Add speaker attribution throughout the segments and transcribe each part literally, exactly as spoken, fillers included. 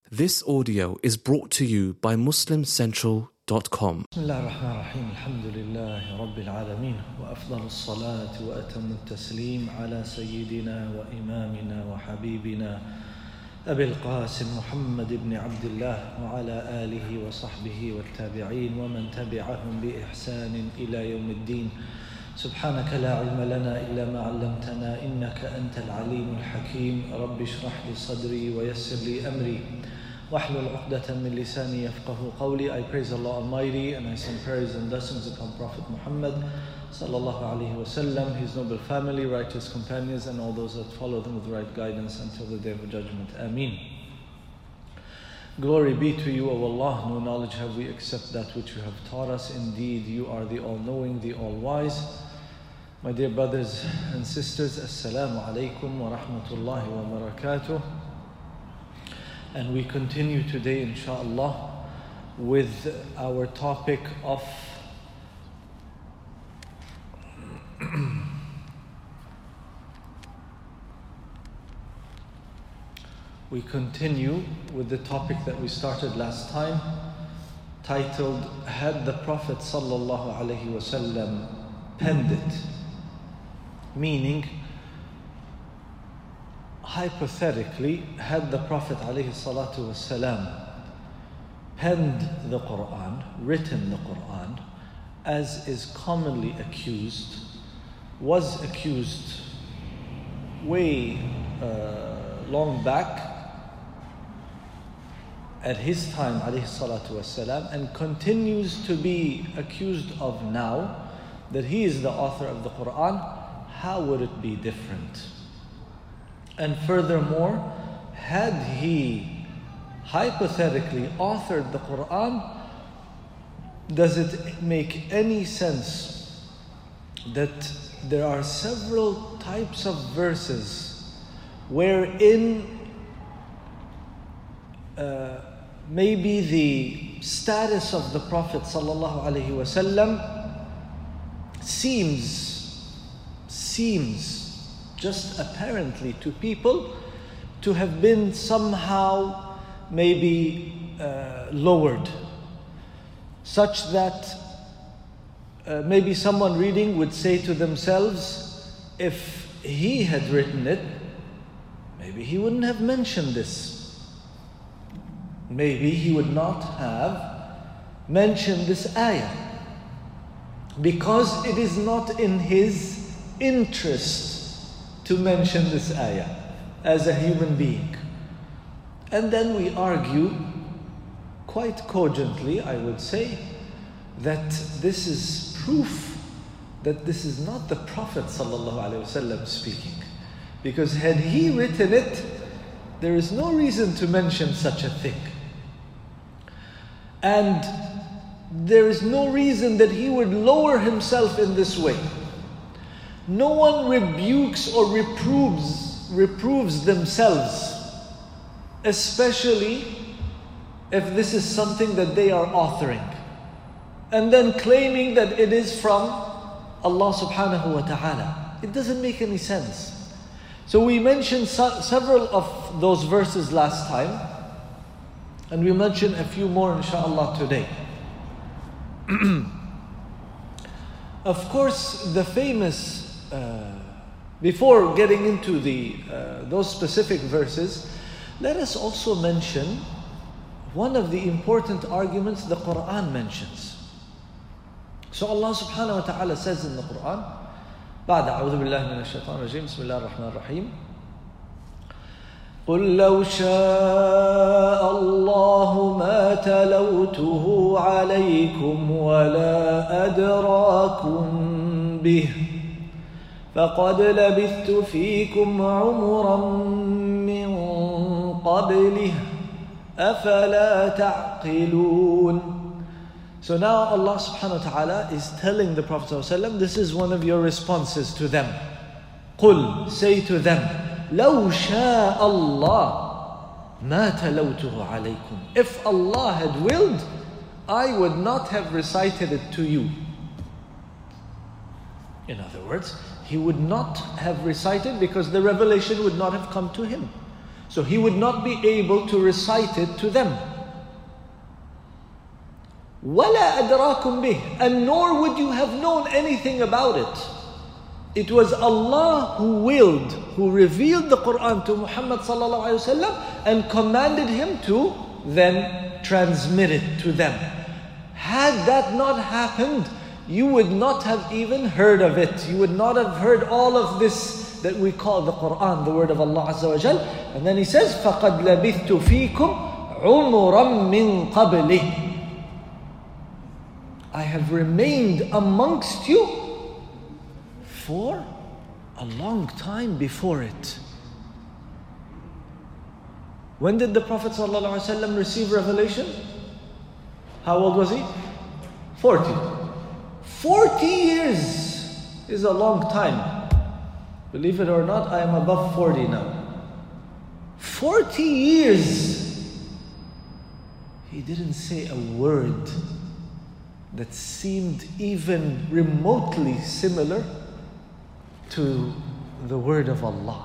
Speaker 1: This audio is brought to you by muslim central dot com.
Speaker 2: بسم الله الرحمن الرحيم الحمد لله رب العالمين وأفضل الصلاة وأتم التسليم على سيدنا وإمامنا وحبيبنا أبي القاسم محمد بن عبد الله وعلى آله وصحبه والتابعين ومن تبعهم بإحسان إلى يوم الدين. سبحانك لا علم لنا إلا ما علمتنا إنك أنت العليم الحكيم. رب اشرح لي صدري ويسر لي أمري واحلل عقدة من لساني يفقه قولي. I praise Allah Almighty and I send praise and blessings upon Prophet Muhammad sallallahu alaihi wasallam, his noble family, righteous companions, and all those that follow them with right guidance until the day of judgment. Ameen. Glory be to you, O Allah. No knowledge have we except that which you have taught us. Indeed, you are the all-knowing, the all-wise. My dear brothers and sisters, Assalamu alaikum wa rahmatullahi wa barakatuh. And we continue today, inshaAllah, with our topic of we continue with the topic that we started last time, titled, Had the Prophet sallallahu alaihi wasallam penned it? Meaning, hypothetically, had the Prophet alayhi salatu wasalam penned the Quran, written the Quran, as is commonly accused, was accused way uh, long back at his time alayhi salatu wasalam, and continues to be accused of now, that he is the author of the Quran, how would it be different? And furthermore, had he hypothetically authored the Quran, does it make any sense that there are several types of verses wherein uh, maybe the status of the Prophet sallallahu alaihi wasallam seems seems just apparently to people to have been somehow maybe uh, lowered, such that uh, maybe someone reading would say to themselves, if he had written it, maybe he wouldn't have mentioned this. Maybe he would not have mentioned this ayah, because it is not in his interest to mention this ayah as a human being. And then we argue quite cogently, I would say, that this is proof that this is not the Prophet ﷺ speaking. Because had he written it, there is no reason to mention such a thing. And there is no reason that he would lower himself in this way. No one rebukes or reproves, reproves themselves, especially if this is something that they are authoring, and then claiming that it is from Allah subhanahu wa ta'ala. It doesn't make any sense. So we mentioned so- several of those verses last time, and we mentioned a few more inshaAllah today. Of course, the famous Uh, before getting into the uh, those specific verses, let us also mention one of the important arguments the Quran mentions. So Allah subhanahu wa ta'ala says in the Quran, بعد أعوذ بالله من الشيطان الرجيم بسم الله الرحمن الرحيم قل لو شاء الله ما تلوته عليكم ولا أدراكم به فقد لبثت فيكم عمرا من قبله أفلا تعقلون. So now Allah subhanahu wa ta'ala is telling the Prophet ﷺ, this is one of your responses to them. قل, say to them, لو شاء الله ما تلوته عليكم. If Allah had willed, I would not have recited it to you. In other words, he would not have recited because the revelation would not have come to him. So he would not be able to recite it to them. وَلَا أَدْرَاكُمْ بِهِ, and nor would you have known anything about it. It was Allah who willed, who revealed the Quran to Muhammad sallallahu alaihi wasallam and commanded him to then transmit it to them. Had that not happened, you would not have even heard of it. You would not have heard all of this that we call the Quran, the word of Allah Azza wa Jal. And then he says, فَقَدْ لَبِثْتُ فِيكُمْ عُمُرًا مِّن قَبْلِهِ, I have remained amongst you for a long time before it. When did the Prophet ﷺ receive revelation? How old was he? forty. forty years is a long time. Believe it or not, I am above forty now. forty years. He didn't say a word that seemed even remotely similar to the word of Allah.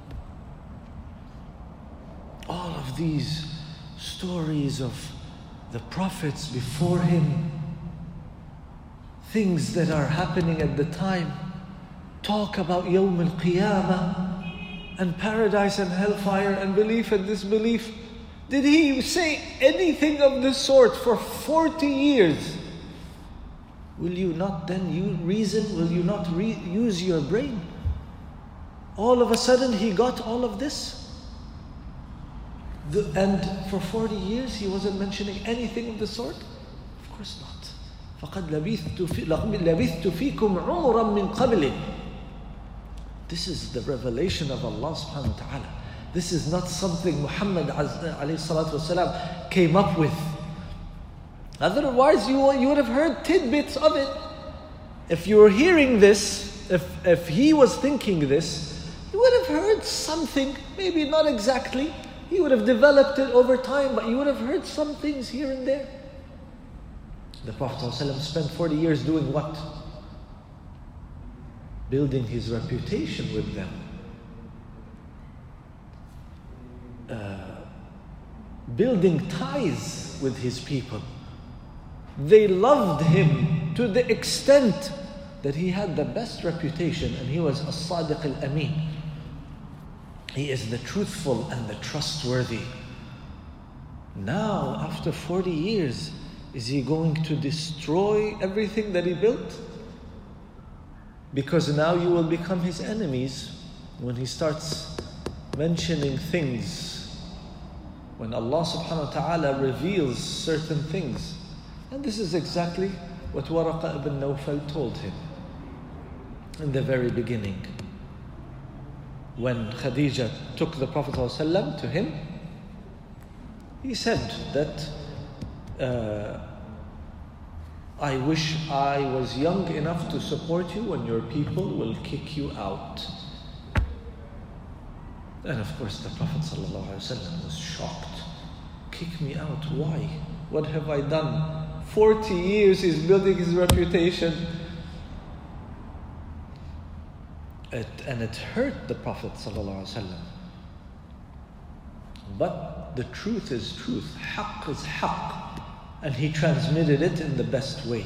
Speaker 2: All of these stories of the prophets before him, things that are happening at the time, talk about Yawm al-Qiyamah and paradise and hellfire and belief and disbelief. Did he say anything of this sort for forty years? Will you not then you reason? Will you not re- use your brain? All of a sudden he got all of this. The, and for forty years he wasn't mentioning anything of the sort? Of course not. فَقَدْ لَبِثْتُ فِيكُمْ عُمُرًا مِّن قَبْلِهِ. This is the revelation of Allah subhanahu wa ta'ala. This is not something Muhammad alayhi salatu wasalam came up with. Otherwise, you, you would have heard tidbits of it. If you were hearing this, if, if he was thinking this, you would have heard something, maybe not exactly. He would have developed it over time, but you would have heard some things here and there. The Prophet ﷺ spent forty years doing what? Building his reputation with them. Uh, building ties with his people. They loved him to the extent that he had the best reputation, and he was as-Sadiq al-Amin. He is the truthful and the trustworthy. Now, after forty years, is he going to destroy everything that he built? Because now you will become his enemies when he starts mentioning things, when Allah subhanahu wa ta'ala reveals certain things. And this is exactly what Waraqa ibn Nawfal told him in the very beginning. When Khadija took the Prophet ﷺ to him, he said that uh, I wish I was young enough to support you when your people will kick you out. And of course the Prophet ﷺ was shocked. Kick me out? Why? What have I done? forty years he's building his reputation. It, and it hurt the Prophet ﷺ. But the truth is truth. Haqq is haqq. And he transmitted it in the best way.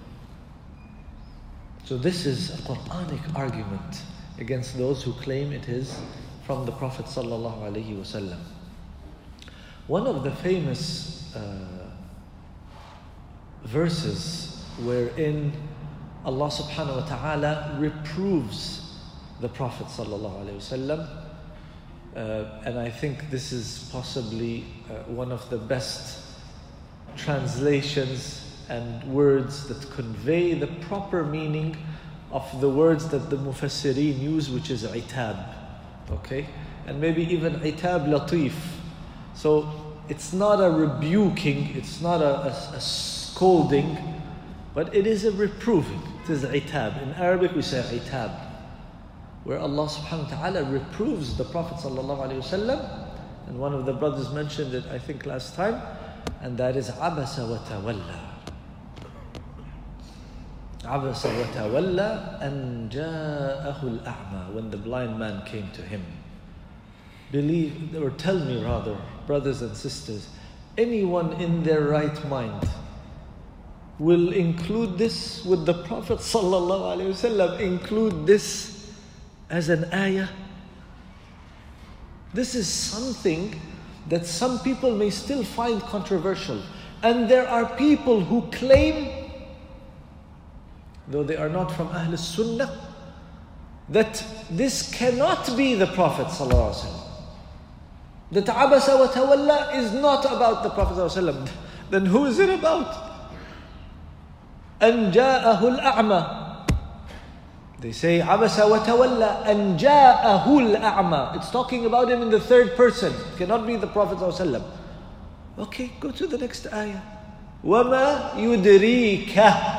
Speaker 2: So this is a Quranic argument against those who claim it is from the Prophet ﷺ. One of the famous uh, verses wherein Allah subhanahu wa ta'ala reproves the Prophet sallallahu alaihi wasallam, uh, and I think this is possibly uh, one of the best translations and words that convey the proper meaning of the words that the Mufassirin use, which is itab, okay, and maybe even itab latif. So it's not a rebuking, it's not a, a, a scolding, but it is a reproving. It is itab. In Arabic we say itab, where Allah subhanahu wa ta'ala reproves the Prophet sallallahu alayhi wasallam. And one of the brothers mentioned it, I think last time, and that is abasa wa tawalla. Abasa wa tawalla an ja'ahu al-a'ma, when the blind man came to him. believe, or tell me rather, brothers and sisters, anyone in their right mind will include this with the Prophet sallallahu alaihi wasallam, include this as an ayah? This is something that some people may still find controversial. And there are people who claim, though they are not from Ahl Sunnah, that this cannot be the Prophet sallallahu alaihi wasallam. That Abasa wa Tawalla is not about the Prophet sallallahu alaihi wasallam. Then who is it about? أن جاءه الأعمى. They say Abasa wa Tawalla أن جاءه الأعمى. It's talking about him in the third person. It cannot be the Prophet sallallahu alaihi wasallam. Okay, go to the next ayah. وَمَا يُدْرِيكَ.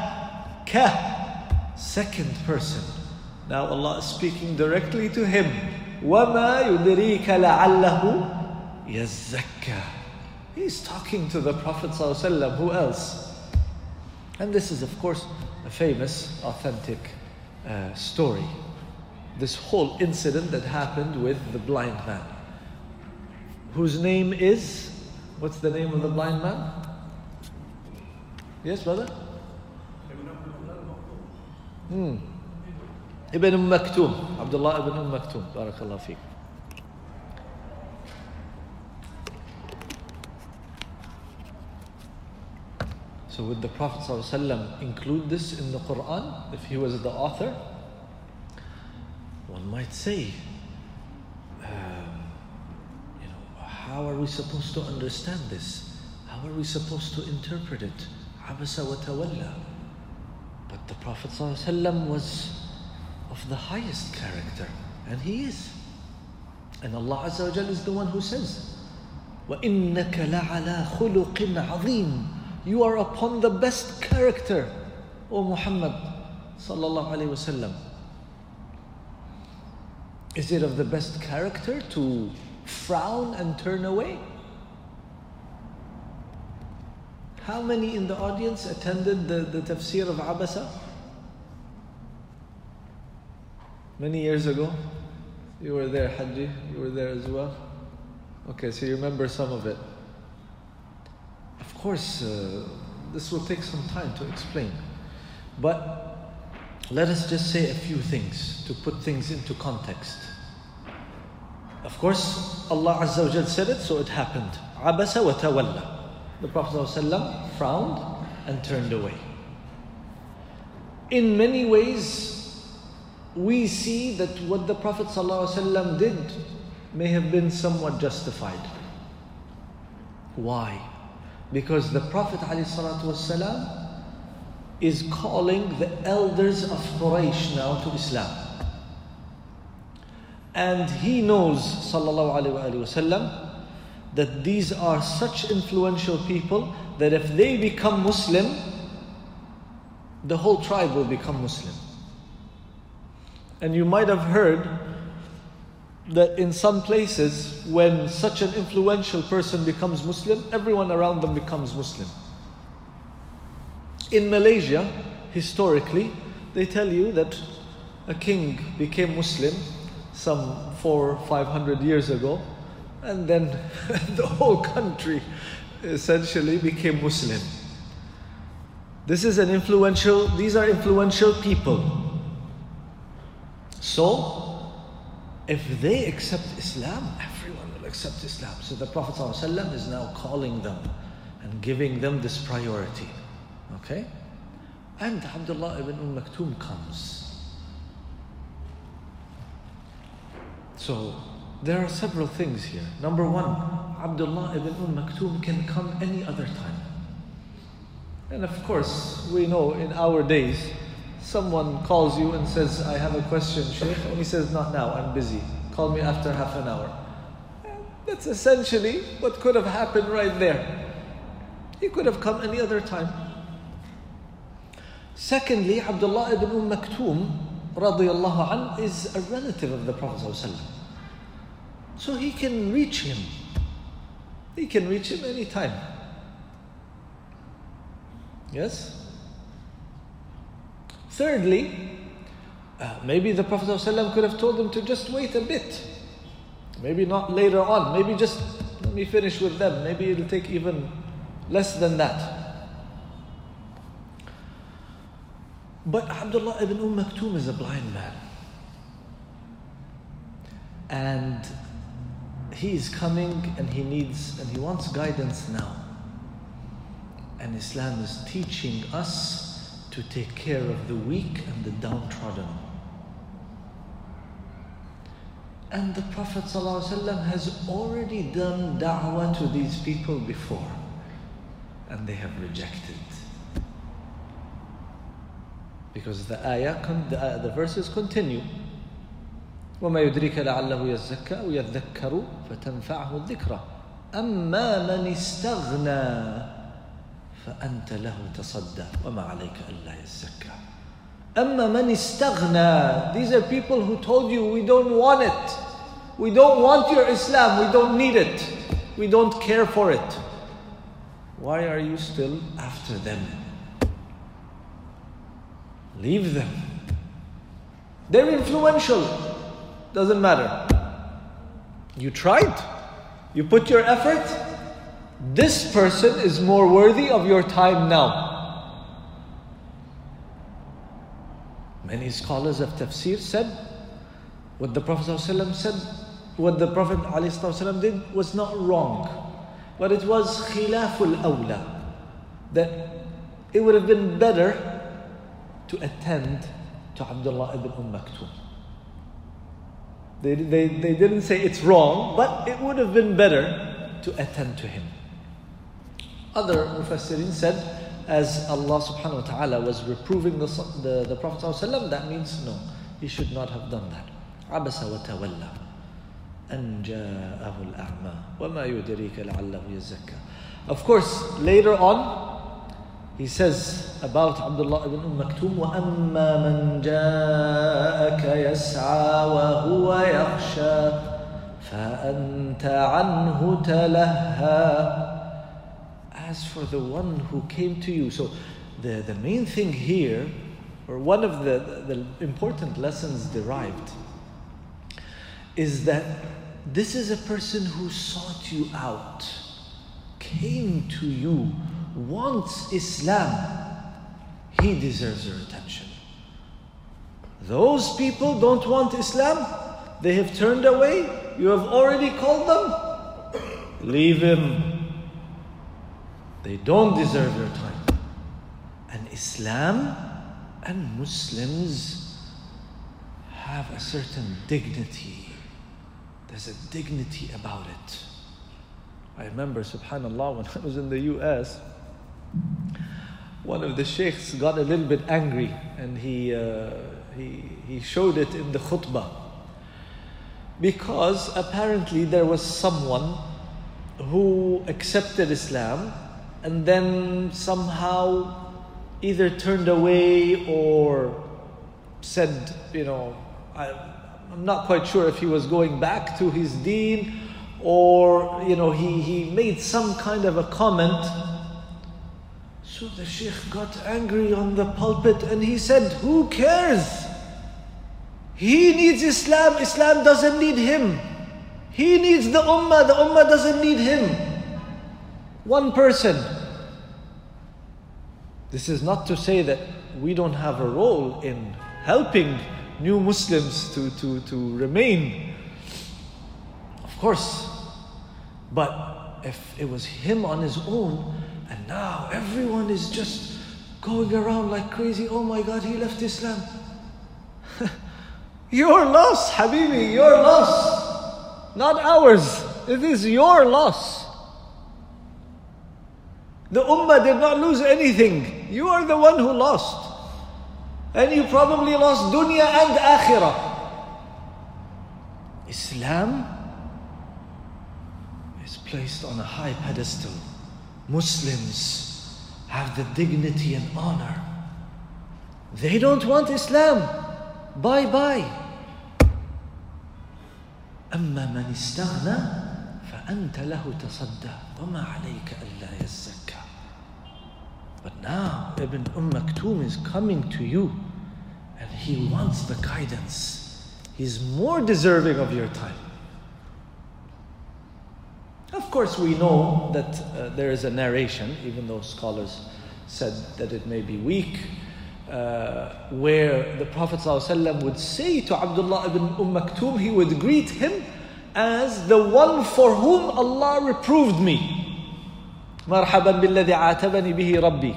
Speaker 2: Ka. Second person. Now Allah is speaking directly to him. وَمَا يُدْرِيكَ لَعَلَّهُ يَزَّكَّى. He's talking to the Prophet ﷺ. Who else? And this is, of course, a famous, authentic uh, story. This whole incident that happened with the blind man, whose name is, what's the name of the blind man? Yes, brother? Hmm. Ibn Umm Maktoum. Abdullah ibn Umm Maktoum. Barakallah feek. So would the Prophet ﷺ include this in the Quran if he was the author? One might say, um, you know, how are we supposed to understand this? How are we supposed to interpret it? Abasa wa Tawalla. But the Prophet ﷺ was of the highest character, and he is. And Allah Azza wa Jalla is the one who says, وَإِنَّكَ لَعَلَى خُلُقٍ عَظِيمٍ. You are upon the best character, O Muhammad sallallahu alaihi wasallam. Is it of the best character to frown and turn away? How many in the audience attended the, the tafsir of Abasa? Many years ago? You were there, Haji? You were there as well? Okay, so you remember some of it. Of course, uh, this will take some time to explain. But let us just say a few things to put things into context. Of course, Allah Azza wa Jal said it, so it happened. Abasa wa Tawalla. The Prophet ﷺ frowned and turned away. In many ways, we see that what the Prophet ﷺ did may have been somewhat justified. Why? Because the Prophet ﷺ is calling the elders of Quraysh now to Islam. And he knows, sallallahu alayhi wa sallam, that these are such influential people that if they become Muslim, the whole tribe will become Muslim. And you might have heard that in some places, when such an influential person becomes Muslim, everyone around them becomes Muslim. In Malaysia, historically, they tell you that a king became Muslim some four, five hundred years ago, and then the whole country essentially became Muslim. This is an influential, these are influential people. So, if they accept Islam, everyone will accept Islam. So the Prophet ﷺ is now calling them and giving them this priority. Okay? And Abdullah ibn Umm Maktoum comes. So, there are several things here. Number one, Abdullah ibn Umm Maktoum can come any other time. And of course, we know in our days, someone calls you and says, I have a question, Shaykh, and he says, not now, I'm busy. Call me after half an hour. That's essentially what could have happened right there. He could have come any other time. Secondly, Abdullah ibn Umm Maktoum, radiyallahu anh, is a relative of the Prophet ﷺ. So he can reach him. He can reach him anytime. Yes? Thirdly, uh, maybe the Prophet ﷺ could have told him to just wait a bit. Maybe not later on. Maybe just let me finish with them. Maybe it'll take even less than that. But Abdullah ibn Umm Maktoum is a blind man. And he is coming and he needs and he wants guidance now. And Islam is teaching us to take care of the weak and the downtrodden. And the Prophet ﷺ has already done da'wah to these people before, and they have rejected. Because the ayah, the, uh, the verses continue. وَمَا يُدْرِكَ لَعَلَّهُ يَزَّكَّى وَيَذَّكَّرُ فَتَنْفَعَهُ الذِّكْرَى أَمَّا مَنِ اسْتَغْنَى فأنت له تصدى وما عليك ألا يزكى. أما من استغنى. These are people who told you, we don't want it. We don't want your Islam. We don't need it. We don't care for it. Why are you still after them? Leave them. They're influential. Doesn't matter. You tried. You put your effort. This person is more worthy of your time now. Many scholars of tafsir said what the Prophet ﷺ said, what the Prophet ﷺ did was not wrong, but it was khilaful awla, that it would have been better to attend to Abdullah ibn Umm Maktoum. They, they, they didn't say it's wrong, but it would have been better to attend to him. Other Mufassirin said, as Allah subhanahu wa ta'ala was reproving the, the, the Prophet ﷺ, that means no, he should not have done that. عَبَسَ وَتَوَلَّى أَنْ جَاءَهُ الْأَعْمَى وَمَا يُدْرِيكَ لَعَلَّهُ يَزَّكَّى. Of course, later on, he says about Abdullah ibn Umm Maktoum, وَأَمَّا مَنْ جَاءَكَ يَسْعَى وَهُوَ يَخْشَى فَأَنْتَ عَنْهُ تَلَهَّى. As for the one who came to you. So the, the main thing here, or one of the, the important lessons derived, is that this is a person who sought you out, came to you, wants Islam. He deserves your attention. Those people don't want Islam. They have turned away. You have already called them. Leave him. They don't deserve your time. And Islam and Muslims have a certain dignity. There's a dignity about it. I remember, subhanAllah, when I was in the U S, one of the sheikhs got a little bit angry, and he, uh, he, he showed it in the khutbah. Because apparently there was someone who accepted Islam and then somehow either turned away or said, you know, I, I'm not quite sure if he was going back to his deen, or, you know, he, he made some kind of a comment. So the sheikh got angry on the pulpit and he said, who cares? He needs Islam. Islam doesn't need him. He needs the ummah. The ummah doesn't need him. One person. This is not to say that we don't have a role in helping new Muslims to, to, to remain. Of course. But if it was him on his own, and now everyone is just going around like crazy, oh my God, he left Islam. Your loss, Habibi, your loss. Not ours. It is your loss. The ummah did not lose anything. You are the one who lost. And you probably lost dunya and akhirah. Islam is placed on a high pedestal. Muslims have the dignity and honor. They don't want Islam. Bye bye. أما من استغنى فأنت له تصدى وما عليك ألا يزكى. But now Ibn Umm Maktoum is coming to you and he wants the guidance. He's more deserving of your time. course, we know that uh, there is a narration, even though scholars said that it may be weak, uh, where the Prophet ﷺ would say to Abdullah ibn Umm Maktoum, he would greet him as the one for whom Allah reproved me. Marhaban billadhi aatabani bihi rabbi.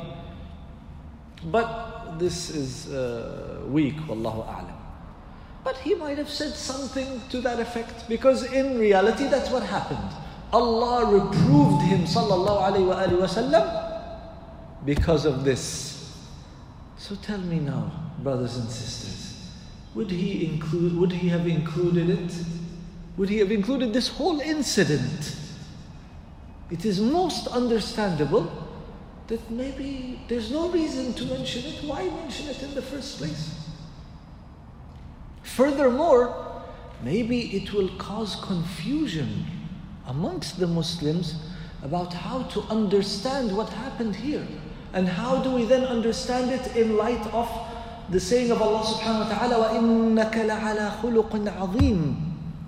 Speaker 2: But this is uh, weak, wallahu a'lam. But he might have said something to that effect, because in reality that's what happened. Allah reproved him sallallahu alayhi wa alihi wa sallam because of this. So tell me now, brothers and sisters, would he include, would he have included it? Would he have included this whole incident? It is most understandable that maybe there's no reason to mention it. Why mention it in the first place? Furthermore, maybe it will cause confusion amongst the Muslims about how to understand what happened here. And how do we then understand it in light of the saying of Allah subhanahu wa ta'ala, وَإِنَّكَ لَعَلَى خُلُقٍ عَظِيمٍ.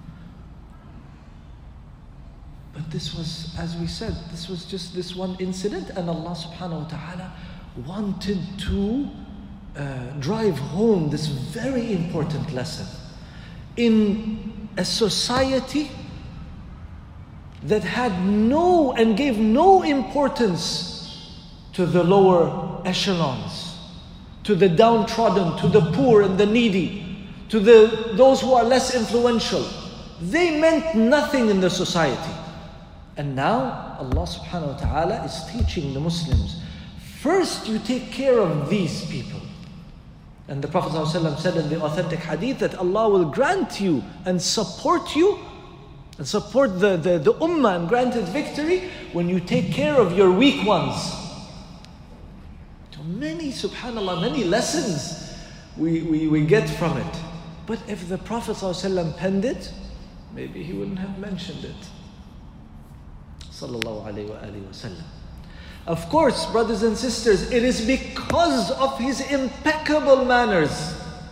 Speaker 2: But this was, as we said, this was just this one incident, and Allah subhanahu wa ta'ala wanted to uh, drive home this very important lesson. In a society that had no and gave no importance to the lower echelons, to the downtrodden, to the poor and the needy, to the those who are less influential. They meant nothing in the society. And now Allah subhanahu wa ta'ala is teaching the Muslims, first you take care of these people. And the Prophet ﷺ said in the authentic hadith that Allah will grant you and support you and support the, the, the ummah and grant it victory when you take care of your weak ones. So many, subhanAllah, many lessons we, we, we get from it. But if the Prophet ﷺ penned it, maybe he wouldn't have mentioned it. Sallallahu alayhi wa alihi wa sallam. Of course, brothers and sisters, it is because of his impeccable manners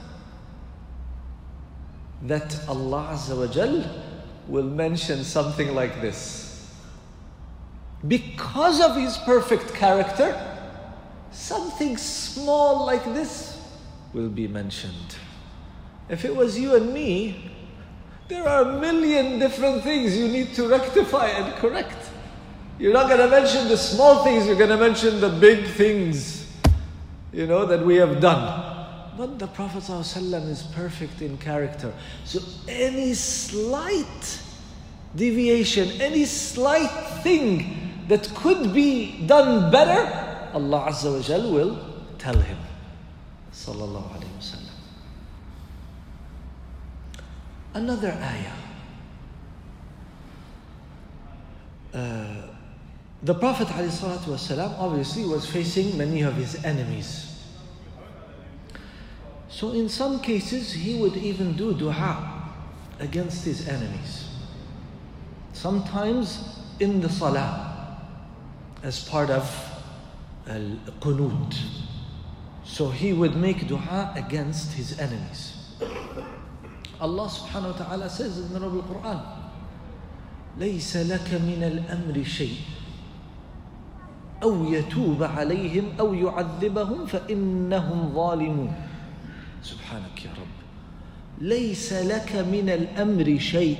Speaker 2: that Allah Azza wa Jal will mention something like this. Because of his perfect character, something small like this will be mentioned. If it was you and me, there are a million different things you need to rectify and correct. You're not going to mention the small things, you're going to mention the big things, you know, that we have done. But the Prophet ﷺ is perfect in character. So any slight deviation, any slight thing that could be done better, Allah Azza wa Jal will tell him. Sallallahu alayhi wa sallam. Another ayah. Uh, The Prophet ﷺ obviously was facing many of his enemies. So in some cases he would even do dua against his enemies. Sometimes in the salah as part of al-qunut. So he would make dua against his enemies. Allah subhanahu wa ta'ala says in the Noble Quran, لَيْسَ لَكَ مِنَ الْأَمْرِ شَيْءٍ أو يتوب عليهم أو يعذبهم فإنهم ظالمون. سبحانك يا رب. ليس لك من الأمر شيء.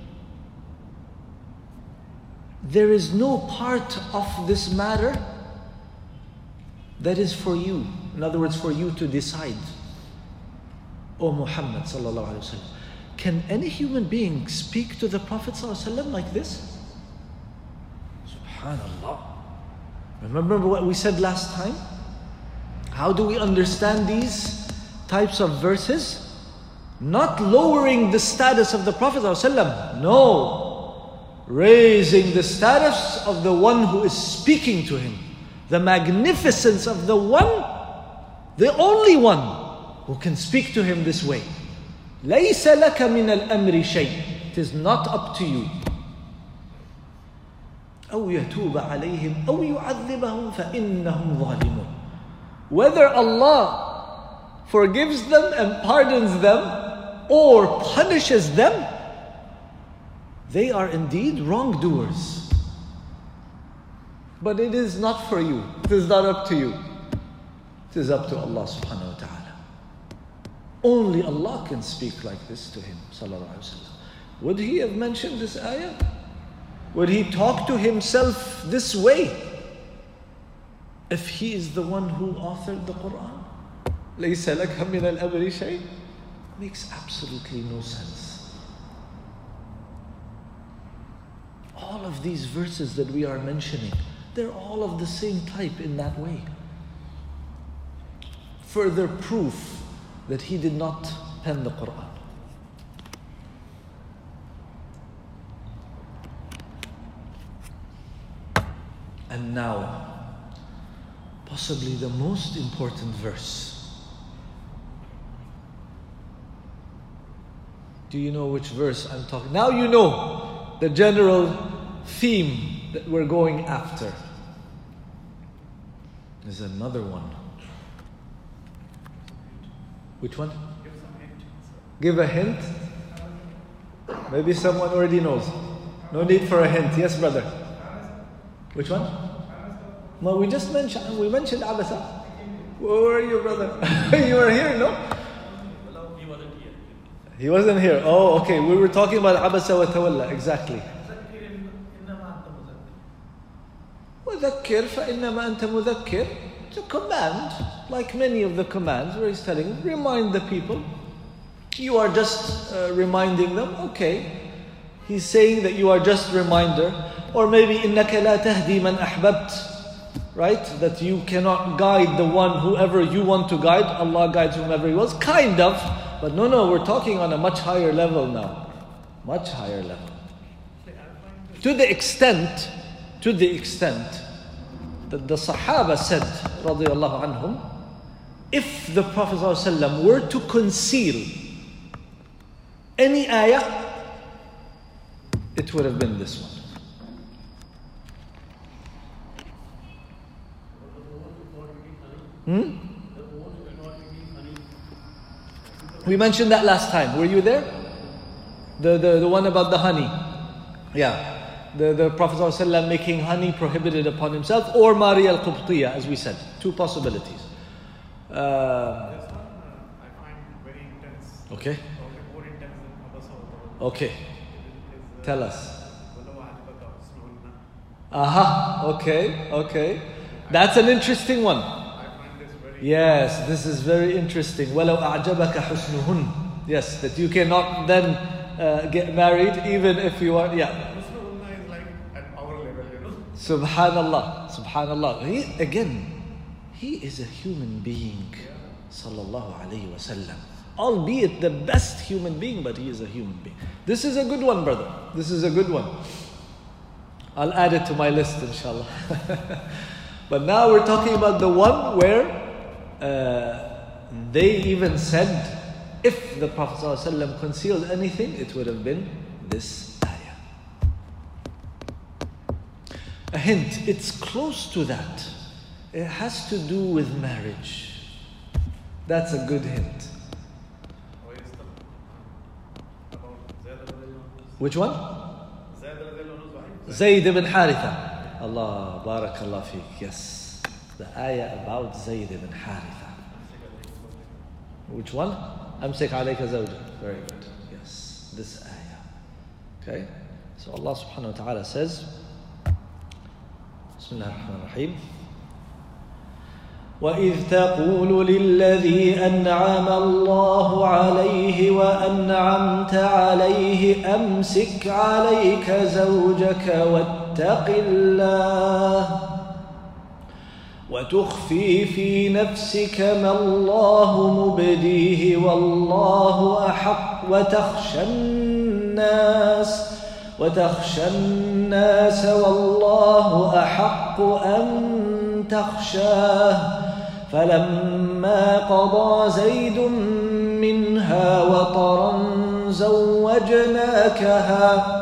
Speaker 2: There is no part of this matter that is for you. In other words, for you to decide. O Muhammad sallallahu alaihi wasallam. Can any human being speak to the Prophet sallallahu alaihi wasallam like this? Subhanallah. Remember what we said last time? How do we understand these types of verses? Not lowering the status of the Prophet ﷺ. No. Raising the status of the one who is speaking to him. The magnificence of the one, the only one who can speak to him this way. لَيْسَ لَكَ مِنَ الْأَمْرِ شَيْءٍ. It is not up to you. أو يتوب عليهم أو يعذبهم فإنهم ظالمون. Whether Allah forgives them and pardons them or punishes them, they are indeed wrongdoers. But it is not for you. It is not up to you. It is up to Allah subhanahu wa ta'ala. Only Allah can speak like this to him, sallallahu alayhi wa sallam. Would he have mentioned this ayah? Would he talk to himself this way if he is the one who authored the Quran? لَيْسَ لَكَ مِنَ الْأَمْرِ شَيْءٍ. Makes absolutely no sense. All of these verses that we are mentioning, they're all of the same type in that way. Further proof that he did not pen the Quran. And now, possibly the most important verse. Do you know which verse I'm talking? Now you know the general theme that we're going after. There's another one. Which one? Give a hint. Maybe someone already knows. No need for a hint. Yes, brother. Which one? Well, we just mentioned, we mentioned Abasa. Where were you, brother? You were here, no?
Speaker 3: He wasn't here.
Speaker 2: He wasn't here. Oh, okay. We were talking about Abasa wa Tawalla. Exactly. وَذَكِّرْ فَإِنَّمَا أَنْتَ مُذَكِّرْ. It's a command, like many of the commands where he's telling, remind the people. You are just uh, reminding them. Okay. He's saying that you are just a reminder. Or maybe إِنَّكَ لَا تَهْدِي مَنْ أَحْبَبْتَ. Right? That you cannot guide the one whoever you want to guide. Allah guides whomever He wants. Kind of. But no, no, we're talking on a much higher level now. Much higher level. To the extent, to the extent that the Sahaba said, radiyallahu anhum, if the Prophet ﷺ were to conceal any ayah, it would have been this one. Hmm? We mentioned that last time. Were you there? The, the, the one about the honey. Yeah. The, the Prophet ﷺ making honey prohibited upon himself, or Maria al-Qubtiyya, as we said. Two possibilities. Uh,
Speaker 3: This one uh, I find very intense.
Speaker 2: okay.
Speaker 3: Probably more intense than Abasa.
Speaker 2: Okay.
Speaker 3: It is, uh,
Speaker 2: Tell us.
Speaker 3: وَلَوْ أَعْجَبَكَ حُسْنُهُنَّ.
Speaker 2: Aha. Okay. Okay. That's an interesting one.
Speaker 3: I find this very
Speaker 2: Yes, this is very interesting. وَلَوْ أَعْجَبَكَ حُسْنُهُنْ. Yes, that you cannot then uh, get married even if you are, yeah.
Speaker 3: Husnul is like at our level, you know.
Speaker 2: Subhanallah, Subhanallah. He, again, he is a human being, sallallahu alayhi wa sallam. Albeit the best human being, but he is a human being. This is a good one, brother. This is a good one. I'll add it to my list, inshallah. But now we're talking about the one where uh, they even said, if the Prophet ﷺ concealed anything, it would have been this ayah. A hint, it's close to that. It has to do with marriage. That's a good hint.
Speaker 3: Or is the, about Zayd al-Radiyallahu
Speaker 2: Which one?
Speaker 3: anhu. Zayd al-Radiyallahu anhu.
Speaker 2: Zayd ibn Haritha. Allah, barakallah feek. Yes. The ayah about Zayd ibn Haritha. Which one? Amsik alayka zawja. Very good. Yes. This ayah. Okay. So Allah subhanahu wa ta'ala says, Bismillah ar-Rahman ar-Rahim. وَإِذْ تَقُولُ لِلَّذِي أَنْعَمَ اللَّهُ عَلَيْهِ وَأَنْعَمْتَ عَلَيْهِ أَمْسِكْ عَلَيْكَ زَوْجَكَ وَاتَّقِ اللَّهَ وتخفي في نفسك ما الله مبديه والله أحق وتخشى الناس وتخشى الناس والله أحق أن تخشاه فلما قضى زيد منها وطرا زوجناكها.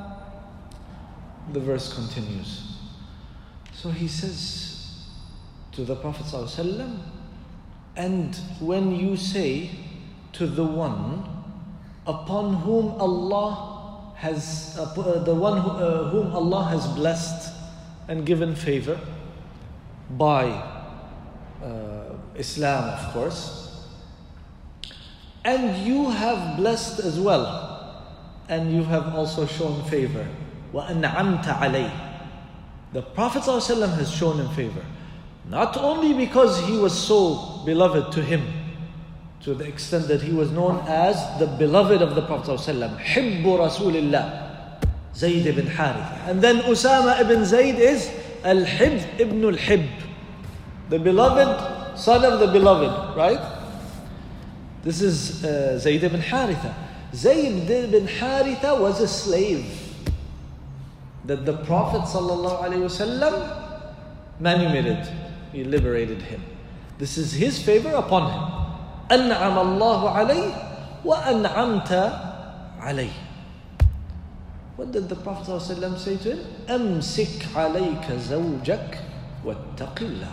Speaker 2: The verse continues. So he says to the Prophet ﷺ, and when you say to the one upon whom Allah has, uh, the one who, uh, whom Allah has blessed and given favor by uh, Islam, of course. And you have blessed as well. And you have also shown favor. وَأَنْعَمْتَ عَلَيْهِ. The Prophet ﷺ has shown him favor. Not only because he was so beloved to him, to the extent that he was known as the beloved of the Prophet ﷺ, حِبُّ رَسُولِ اللَّهِ, Zayd ibn Haritha. And then Usama ibn Zayd is Al-Hib ibn al-Hib, the beloved son of the beloved, right? This is uh, Zayd ibn Haritha. Zayd ibn Haritha was a slave that the Prophet ﷺ manumitted. He liberated him. This is his favor upon him. أنعم الله عليه وأنعمت عليه. What did the Prophet ﷺ say to him? أمسك عليك زوجك واتق الله.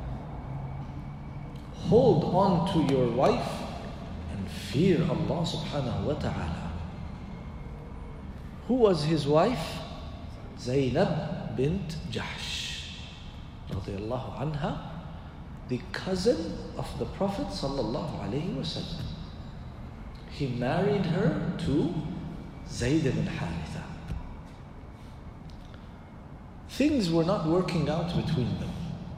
Speaker 2: Hold on to your wife and fear Allah subhanahu wa ta'ala. Who was his wife? Zainab bint Jahsh radiyallahu anha, the cousin of the Prophet sallallahu alaihi wasallam. He married her to Zayd ibn Haritha. Things were not working out between them.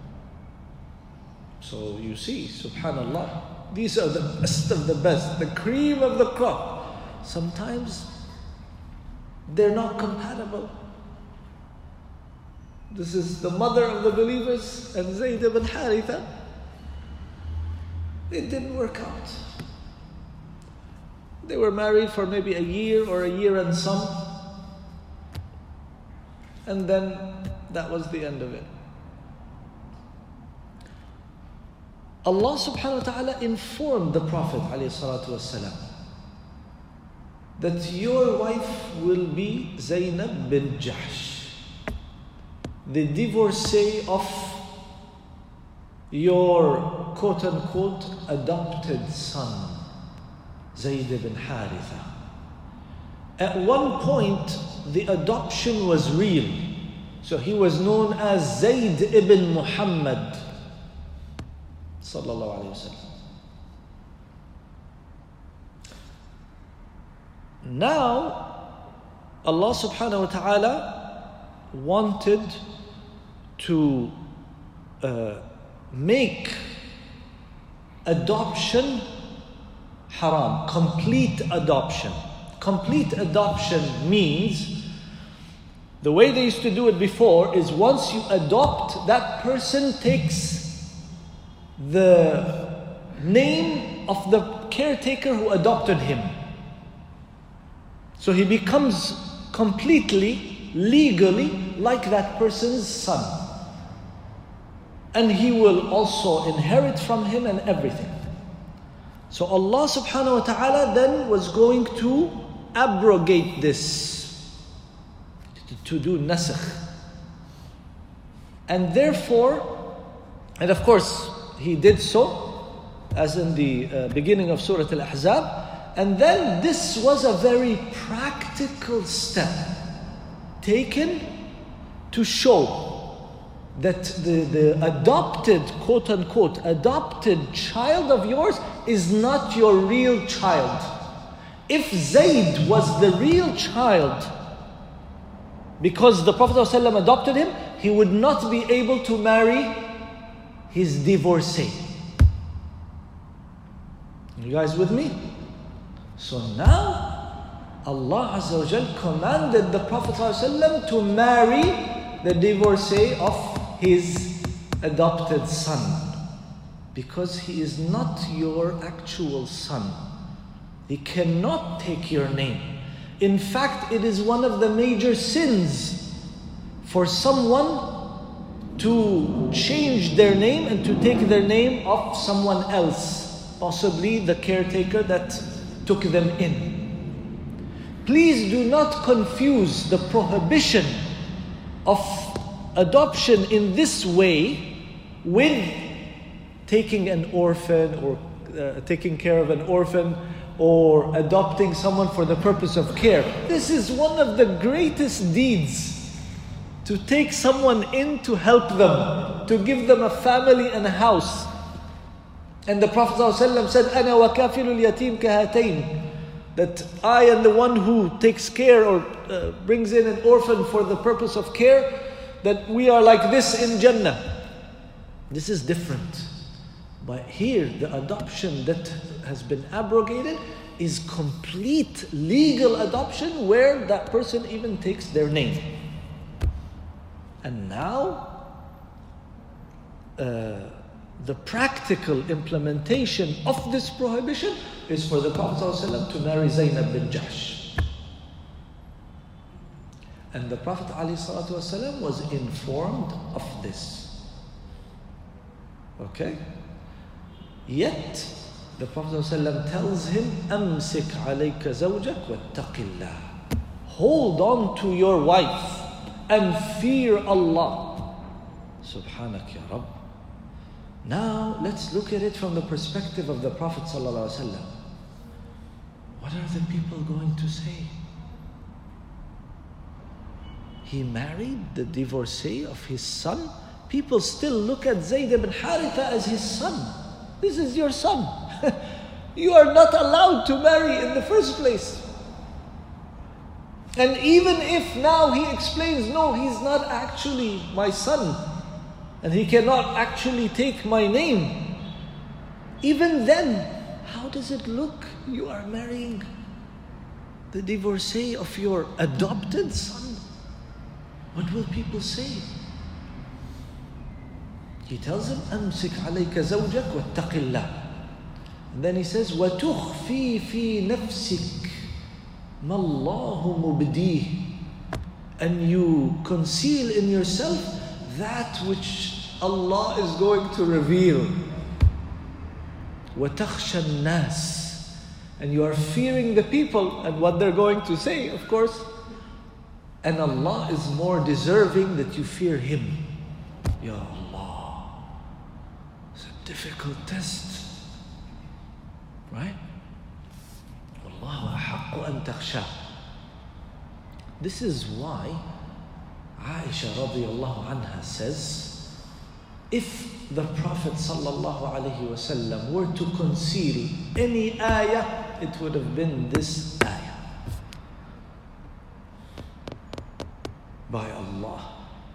Speaker 2: So you see, subhanallah, these are the best of the best, the cream of the crop. Sometimes they're not compatible. This is the mother of the believers and Zayd ibn Haritha. It didn't work out. They were married for maybe a year or a year and some. And then that was the end of it. Allah subhanahu wa ta'ala informed the Prophet ﷺ that your wife will be Zainab bin Jahsh, the divorcee of your quote-unquote adopted son, Zayd ibn Haritha. At one point, the adoption was real. So he was known as Zayd ibn Muhammad sallallahu alayhi wa sallam. Now, Allah subhanahu wa ta'ala wanted to uh, make adoption haram, complete adoption. Complete adoption means, the way they used to do it before is once you adopt, that person takes the name of the caretaker who adopted him. So he becomes completely, legally like that person's son. And he will also inherit from him and everything. So Allah subhanahu wa ta'ala then was going to abrogate this, to, to do nasakh. And therefore, and of course, He did so, as in the uh, beginning of Surah Al-Ahzab. And then this was a very practical step taken to show that the, the adopted, quote-unquote, adopted child of yours is not your real child. If Zayd was the real child, because the Prophet ﷺ adopted him, he would not be able to marry his divorcee. You guys with me? So now, Allah Azza wa Jal commanded the Prophet ﷺ to marry the divorcee of his adopted son, because he is not your actual son. He cannot take your name. In fact, it is one of the major sins for someone to change their name and to take their name of someone else, possibly the caretaker that took them in. Please do not confuse the prohibition of adoption in this way with taking an orphan or uh, taking care of an orphan or adopting someone for the purpose of care. This is one of the greatest deeds to take someone in to help them, to give them a family and a house. And the Prophet ﷺ said, أَنَا وَكَافِلُ الْيَتِيمِ كَهَاتَيْنِ, that I am the one who takes care or uh, brings in an orphan for the purpose of care, that we are like this in Jannah. This is different. But here, the adoption that has been abrogated is complete legal adoption, where that person even takes their name. And now, uh, the practical implementation of this prohibition is for the Prophet ﷺ to marry Zaynab bin Jahsh. And the Prophet ﷺ was informed of this. Okay? Yet, the Prophet ﷺ tells him, أَمْسِكْ عَلَيْكَ زَوْجَكْ وَاتَّقِ اللَّهِ, hold on to your wife and fear Allah. Subhanak ya Rabb. Now, let's look at it from the perspective of the Prophet ﷺ. What are the people going to say? He married the divorcee of his son. People still look at Zayd ibn Haritha as his son. This is your son. You are not allowed to marry in the first place. And even if now he explains, no, he's not actually my son, and he cannot actually take my name, even then, how does it look? You are marrying the divorcee of your adopted son. What will people say? He tells him, أَمْسِكْ عَلَيْكَ زَوْجَكْ وَاتَّقِ اللَّهِ. And then he says, وَتُخْفِي فِي نَفْسِكْ مَا اللَّهُ مُبْدِيهِ. And you conceal in yourself that which Allah is going to reveal. وَتَخْشَى النَّاسِ. And you are fearing the people and what they're going to say, of course. And Allah is more deserving that you fear Him. Ya Allah. It's a difficult test. Right? Wallahu ahaqqu an takhsha. This is why Aisha radiallahu anha says, if the Prophet sallallahu alaihi wasallam were to conceal any ayah, it would have been this ayah. By Allah.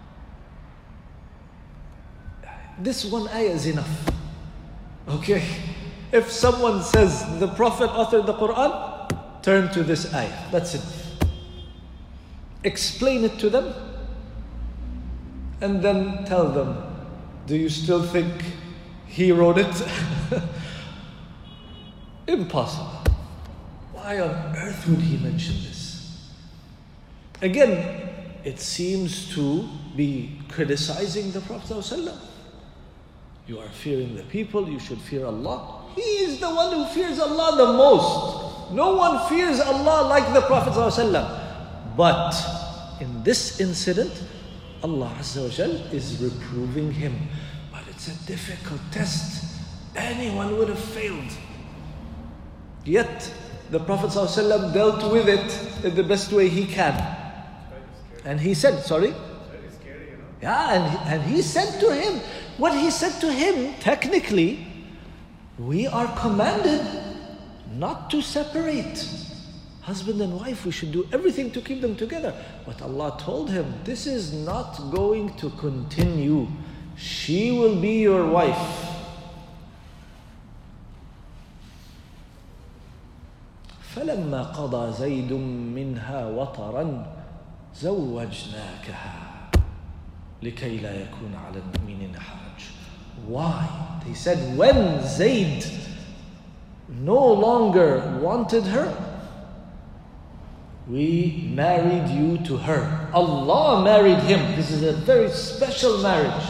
Speaker 2: This one ayah is enough. Okay? If someone says the Prophet authored the Quran, turn to this ayah. That's it. Explain it to them, and then tell them, do you still think he wrote it? Impossible. Why on earth would he mention this? Again, it seems to be criticizing the Prophet ﷺ. You are fearing the people, you should fear Allah. He is the one who fears Allah the most. No one fears Allah like the Prophet ﷺ. But in this incident, Allah Azza wa Jal is reproving him. But it's a difficult test. Anyone would have failed. Yet, the Prophet ﷺ dealt with it in the best way he can. And he said, sorry?
Speaker 3: Very scary, you know.
Speaker 2: Yeah, and, and he said to him, what he said to him, technically, we are commanded not to separate. Husband and wife, we should do everything to keep them together. But Allah told him, this is not going to continue. She will be your wife. فَلَمَّا قَضَى زَيْدٌ مِّنْهَا وَطَرًا زَوَّجْنَاكَهَا لِكَيْ لَا يَكُونَ عَلَى الْمُؤْمِنِينَ حَرَجٌ. Why? He said, when Zayd no longer wanted her, we married you to her. Allah married him. This is a very special marriage.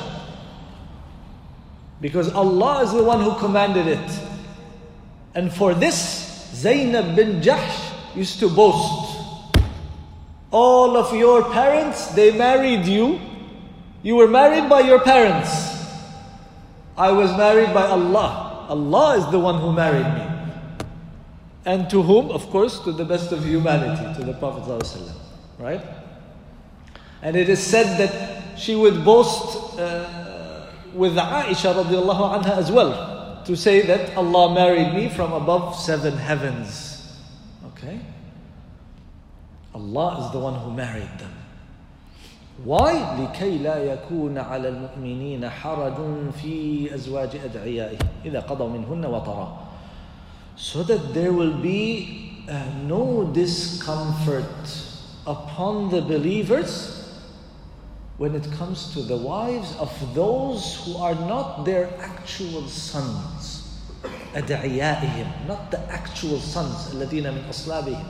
Speaker 2: Because Allah is the one who commanded it. And for this, Zaynab bin Jahsh used to boast. All of your parents, they married you. You were married by your parents. I was married by Allah. Allah is the one who married me. And to whom? Of course, to the best of humanity, to the Prophet ﷺ. Right? And it is said that she would boast uh, with Aisha radiallahu anha as well, to say that Allah married me from above seven heavens. Okay? Allah is the one who married them. Why? لكي لا يكون على المؤمنين حرج في أزواج أدعيائهم إذا قضوا منهن وطرا. So that there will be uh, no discomfort upon the believers when it comes to the wives of those who are not their actual sons. أدعيائهم, not the actual sons. الذين من أصلابهم.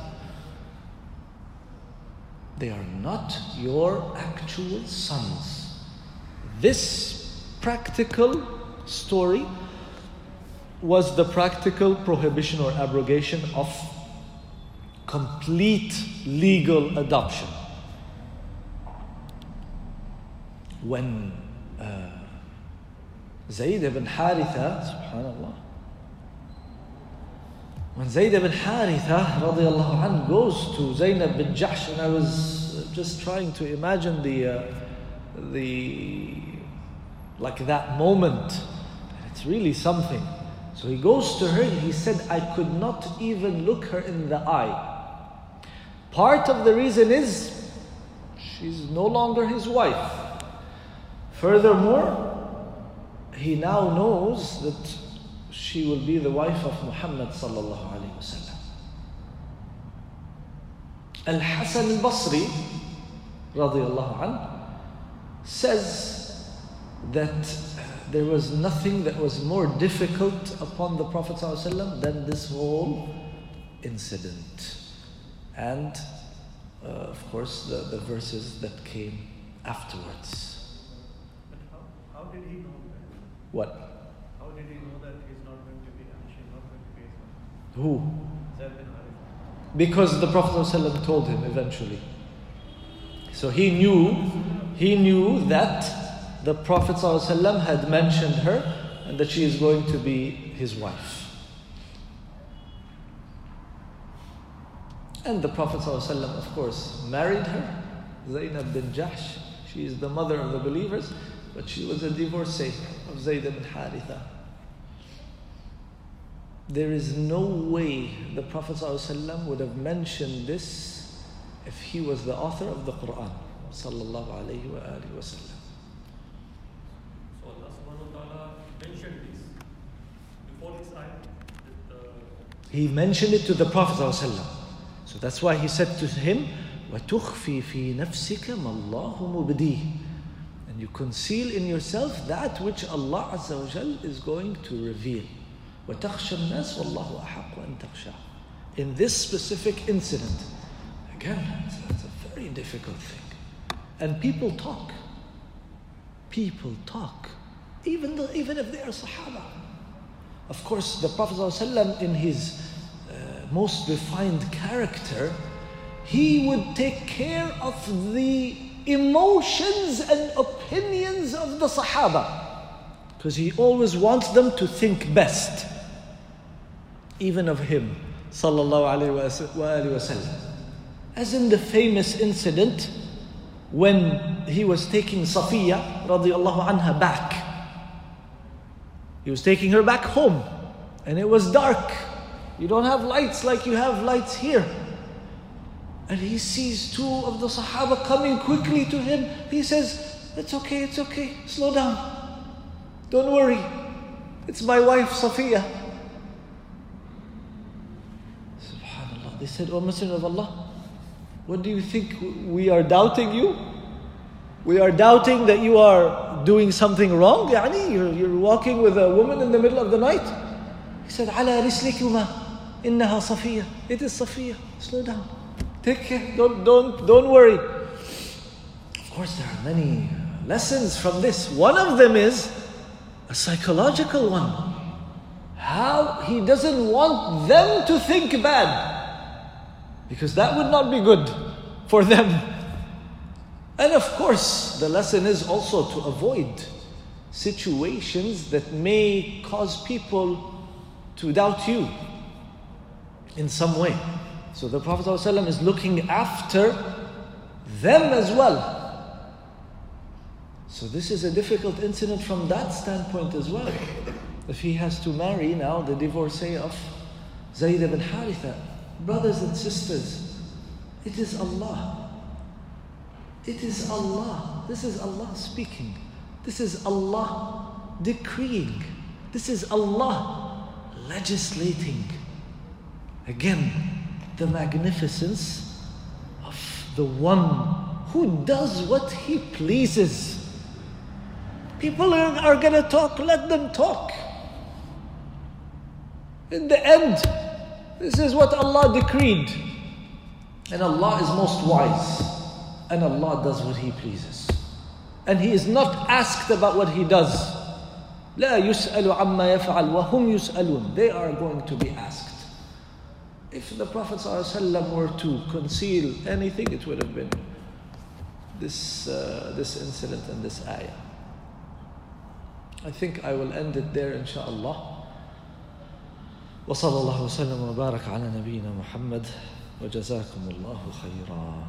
Speaker 2: They are not your actual sons. This practical story was the practical prohibition or abrogation of complete legal adoption. When uh, Zayd ibn Haritha, subhanallah, when Zayd ibn Haritha radiallahu anhu goes to Zaynab bin Jahsh, and I was just trying to imagine the, uh, the, like that moment, and it's really something. So he goes to her, he said, I could not even look her in the eye. Part of the reason is, she's no longer his wife. Furthermore, he now knows that she will be the wife of Muhammad sallallahu alayhi wa sallam. Al-Hasan al-Basri radiyallahu anhu says that there was nothing that was more difficult upon the Prophet ﷺ than this whole incident. And uh, of course the, the verses that came afterwards.
Speaker 3: But how, how did he know that?
Speaker 2: What?
Speaker 3: How did he know that he's not going to be, and she's not going to be his wife?
Speaker 2: Who?
Speaker 3: Zayd bin Haritha.
Speaker 2: Because the Prophet ﷺ told him eventually. So he knew, he knew that the Prophet ﷺ had mentioned her and that she is going to be his wife. And the Prophet ﷺ, of course, married her, Zaynab bin Jahsh. She is the mother of the believers, but she was a divorcee of Zayd bin Haritha. There is no way the Prophet ﷺ would have mentioned this if he was the author of the Quran. Sallallahu alayhi wa alihi wa sallam.
Speaker 4: So Allah subhanahu wa ta'ala mentioned this before this ayah. That, uh,
Speaker 2: He mentioned it to the Prophet ﷺ. So that's why he said to him, وَتُخْفِي فِي نَفْسِكَ مَا اللَّهُ مُبْدِيهِ. And you conceal in yourself that which Allah Azza wa Jal is going to reveal. وَتَخْشَى النَّاسِ وَاللَّهُ أَحَقُّ أَن تَخْشَى. In this specific incident, again, it's, it's a very difficult thing. And people talk. People talk. Even, though, even if they are Sahaba. Of course, the Prophet ﷺ, in his uh, most refined character, he would take care of the emotions and opinions of the Sahaba. Because he always wants them to think best. Even of him, sallallahu alayhi wa sallam. As in the famous incident when he was taking Safiya radiallahu anha back. He was taking her back home, and it was dark. You don't have lights like you have lights here. And he sees two of the Sahaba coming quickly to him. He says, it's okay, it's okay, slow down. Don't worry, it's my wife Safiya. Subhanallah. They said, O Messenger of Allah, what do you think? We are doubting you? We are doubting that you are doing something wrong? Yani, you're, you're walking with a woman in the middle of the night? He said, على رسلكما إنها صفية. It is Safiya. Slow down. Take care. Don't, don't, don't worry. Of course, there are many lessons from this. One of them is a psychological one. How he doesn't want them to think bad. Because that would not be good for them. And of course, the lesson is also to avoid situations that may cause people to doubt you in some way. So the Prophet ﷺ is looking after them as well. So this is a difficult incident from that standpoint as well. If he has to marry now the divorcee of Zayd ibn Haritha. Brothers and sisters, it is Allah. It is Allah. This is Allah speaking. This is Allah decreeing. This is Allah legislating. Again, the magnificence of the one who does what He pleases. People are, are going to talk, let them talk. In the end, this is what Allah decreed. And Allah is most wise. And Allah does what He pleases. And He is not asked about what He does. لا يسأل عما يفعل وهم يسألون. They are going to be asked. If the Prophet ﷺ were to conceal anything, it would have been this, uh, this incident and this ayah. I think I will end it there, inshaAllah. وصلى الله وسلم وبارك على نبينا محمد وجزاكم الله خيرا.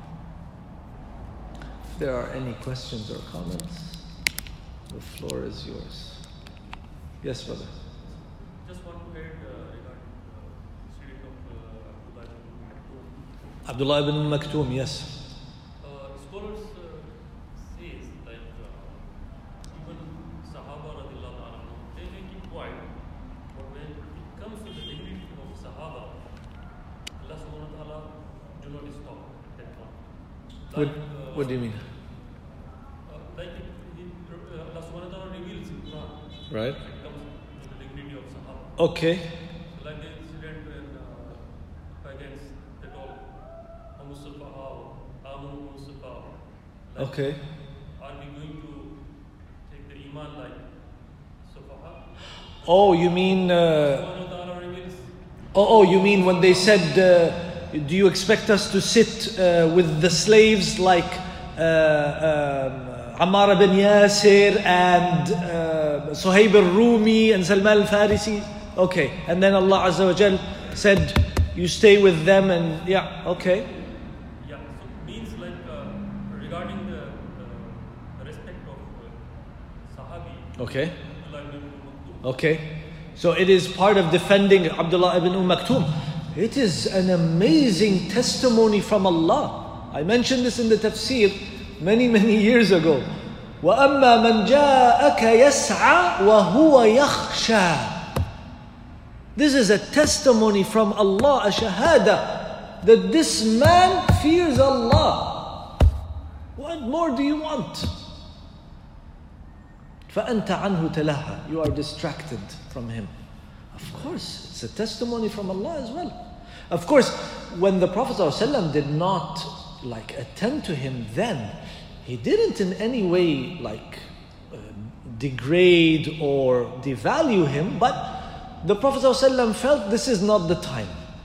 Speaker 2: If there are any questions or comments, the floor is yours. Yes, brother.
Speaker 4: Just one to add uh, regarding the student of uh,
Speaker 2: Abdullah
Speaker 4: Abdullah ibn Maktoum.
Speaker 2: ibn Maktoum, yes.
Speaker 4: Uh, scholars uh, says like uh, even Sahaba radiallahu ta'ala, they may keep quiet, but when it comes to the dignity of Sahaba, Allah subhanahu wa ta'ala do not stop that one.
Speaker 2: What,
Speaker 4: Like, uh,
Speaker 2: what do you mean?
Speaker 4: Uh, like it, it, uh, Allah subhanahu wa ta'ala reveals in Quran.
Speaker 2: Right.
Speaker 4: It comes to the dignity of Sahaba.
Speaker 2: Okay.
Speaker 4: So like the incident when uh, against that all Mustafa, Amun Mustafa. Like,
Speaker 2: Okay.
Speaker 4: are we going to take the Iman like Safaha?
Speaker 2: Oh, you mean... Uh,
Speaker 4: Subhanahu wa ta'ala reveals.
Speaker 2: oh, oh, you mean when they said, uh, do you expect us to sit uh, with the slaves like uh, um, Ammar ibn Yasir and uh, Suhaib al-Rumi and Salman al-Farisi? Okay. And then Allah Azza wa Jal said, you stay with them and yeah, okay.
Speaker 4: Yeah, so it means like uh, regarding the, the, the respect of uh, Sahabi.
Speaker 2: Okay.
Speaker 4: Abdullah ibn Maktoum.
Speaker 2: Okay. So it is part of defending Abdullah ibn Umm Maktoum. It is an amazing testimony from Allah. I mentioned this in the tafsir many, many years ago. وَأَمَّا مَنْ جَاءَكَ يَسْعَى وَهُوَ يَخْشَى. This is a testimony from Allah, a shahada, that this man fears Allah. What more do you want? فَأَنْتَ عَنْهُ تَلَهَّى. You are distracted from him. Of course, it's a testimony from Allah as well. Of course, when the Prophet ﷺ did not like attend to him then, he didn't in any way like uh, degrade or devalue him, but the Prophet ﷺ felt this is not the time.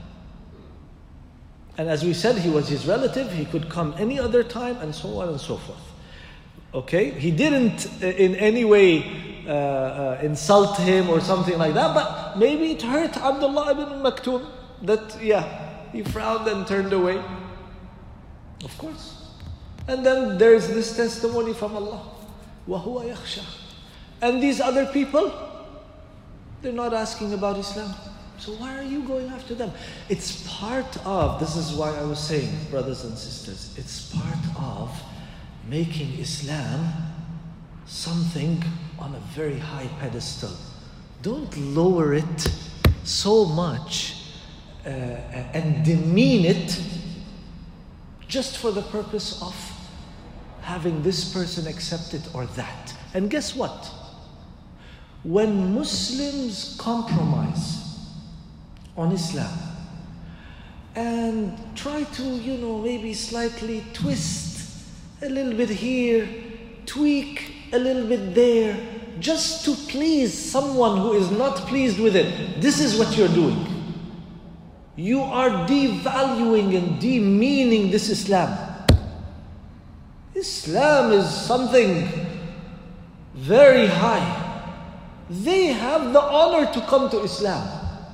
Speaker 2: And as we said, he was his relative, he could come any other time and so on and so forth. Okay, he didn't uh, in any way uh, uh, insult him or something like that, but maybe it hurt Abdullah ibn Maktoum that, yeah, he frowned and turned away. Of course. And then there's this testimony from Allah. وَهُوَ يَخْشَى. And these other people, they're not asking about Islam. So why are you going after them? It's part of, this is why I was saying, brothers and sisters, it's part of making Islam something on a very high pedestal. Don't lower it so much uh, and demean it just for the purpose of having this person accept it or that. And guess what? When Muslims compromise on Islam and try to, you know, maybe slightly twist a little bit here, tweak a little bit there, just to please someone who is not pleased with it, this is what you're doing. You are devaluing and demeaning this Islam. Islam is something very high. They have the honor to come to Islam.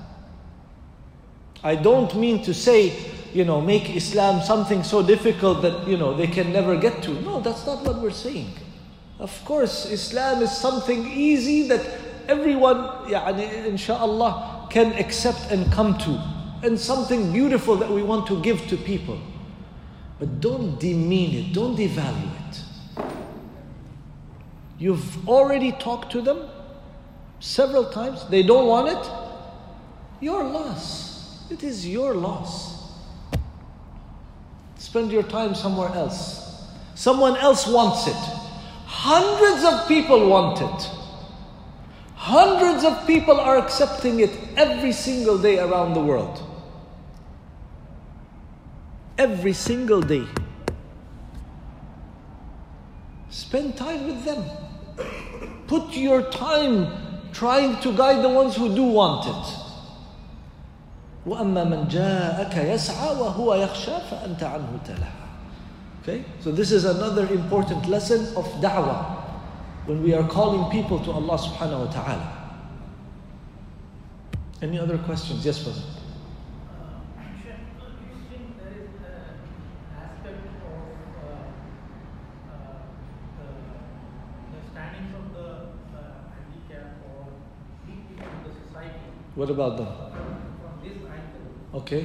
Speaker 2: I don't mean to say, you know, make Islam something so difficult that, you know, they can never get to. No, that's not what we're saying. Of course, Islam is something easy that everyone, يعني, inshallah, can accept and come to. And something beautiful that we want to give to people. But don't demean it, don't devalue it. You've already talked to them several times, they don't want it. Your loss. It is your loss. Spend your time somewhere else. Someone else wants it. Hundreds of people want it. Hundreds of people are accepting it every single day around the world. Every single day. Spend time with them. Put your time trying to guide the ones who do want it. وَأَمَّا مَنْ جَاءَكَ يَسْعَى وَهُوَ يَخْشَى فَأَنْتَ عَنْهُ تَلَهَى. Okay? So this is another important lesson of da'wah. When we are calling people to Allah subhanahu wa ta'ala. Any other questions? Yes, brother. What about them?
Speaker 3: From this angle,
Speaker 2: Okay.
Speaker 3: uh,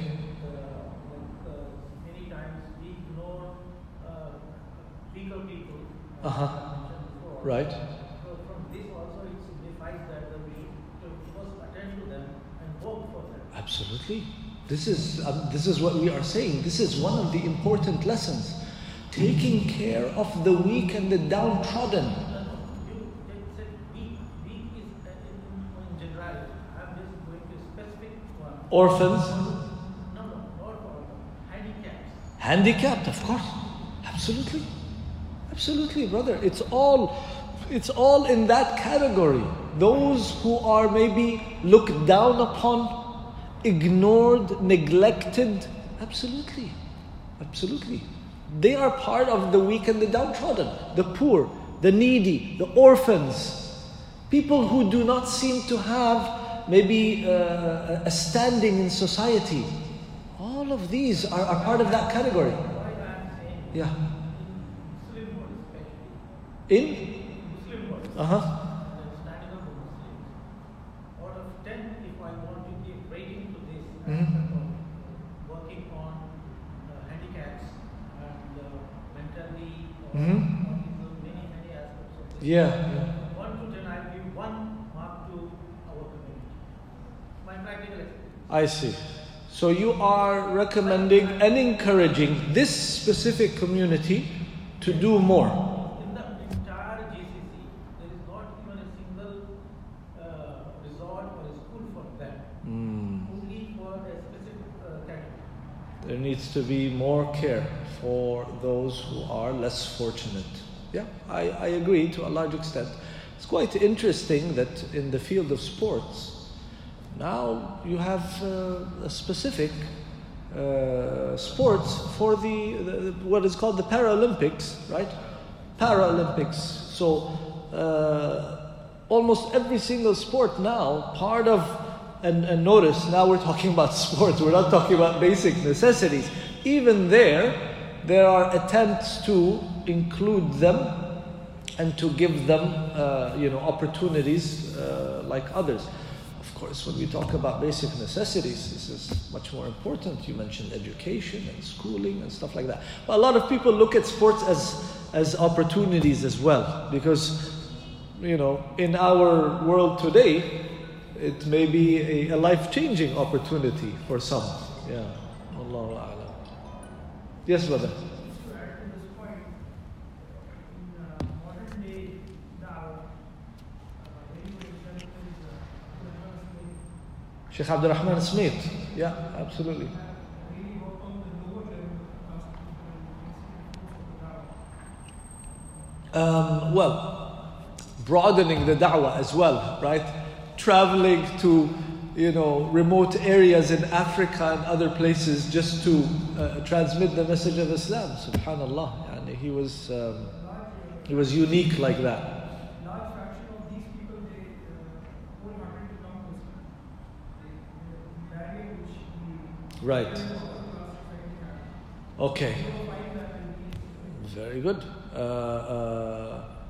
Speaker 3: like, uh, many times we ignore uh, weaker people.
Speaker 2: Uh-huh.
Speaker 3: as I mentioned before.
Speaker 2: Right.
Speaker 3: So from this also it signifies that the we to first attend to them and work for them.
Speaker 2: Absolutely. This is um, this is what we are saying. This is one of the important lessons. Taking care of the weak and the downtrodden.
Speaker 3: You said weak. Weak is uh, in, in generality. I'm just going to specific one.
Speaker 2: Orphans.
Speaker 3: No, no, not for handicaps.
Speaker 2: Handicapped, of course. Absolutely. Absolutely, brother. It's all it's all in that category. Those who are maybe looked down upon, ignored, neglected. Absolutely. Absolutely. They are part of the weak and the downtrodden, the poor, the needy, the orphans. People who do not seem to have maybe uh, a standing in society. All of these are, are part of that category.
Speaker 3: Why I'm saying
Speaker 2: Yeah.
Speaker 3: Muslim world especially.
Speaker 2: In?
Speaker 3: Muslim world.
Speaker 2: Uh-huh.
Speaker 3: The standing of the Muslims. Out of ten, if I want to give rating to this aspect of working on uh, handicaps and uh, mentally or
Speaker 2: Mhm.
Speaker 3: autism, many, many aspects of this.
Speaker 2: Yeah. yeah.
Speaker 3: one to ten, I give one mark to our community. My practical experience.
Speaker 2: I see. So you are recommending and encouraging this specific community to do more.
Speaker 3: In the entire G C C, there is not even a single uh, resort or a school for them. Only for a specific uh, category.
Speaker 2: There needs to be more care for those who are less fortunate. Yeah, I, I agree to a large extent. It's quite interesting that in the field of sports, now you have uh, a specific uh, sports for the, the what is called the Paralympics, right? Paralympics. So uh, almost every single sport now, part of, and, and notice now we're talking about sports, we're not talking about basic necessities. Even there, there are attempts to include them and to give them, uh, you know, opportunities uh, like others. Of course, when we talk about basic necessities, this is much more important. You mentioned education and schooling and stuff like that. But a lot of people look at sports as as opportunities as well, because, you know, in our world today, it may be a, a life-changing opportunity for some. Yeah, Allahu A'lam. Yes, brother.
Speaker 3: To add to this point, in uh, modern day da'wah, uh, very good example is uh,
Speaker 2: Sheikh Abdul Rahman Smith. Yeah, absolutely.
Speaker 3: really work on the lower level of
Speaker 2: Um, well, broadening the da'wah as well, right? Traveling to, you know, remote areas in Africa and other places just to uh, transmit the message of Islam. Subhanallah, yani he was um, he was unique like that.
Speaker 3: large fraction of these people, they uh, wholeheartedly become Muslim. The barrier which the
Speaker 2: Right.
Speaker 3: society has.
Speaker 2: Okay.
Speaker 3: So find that in these
Speaker 2: Very good. Uh, uh,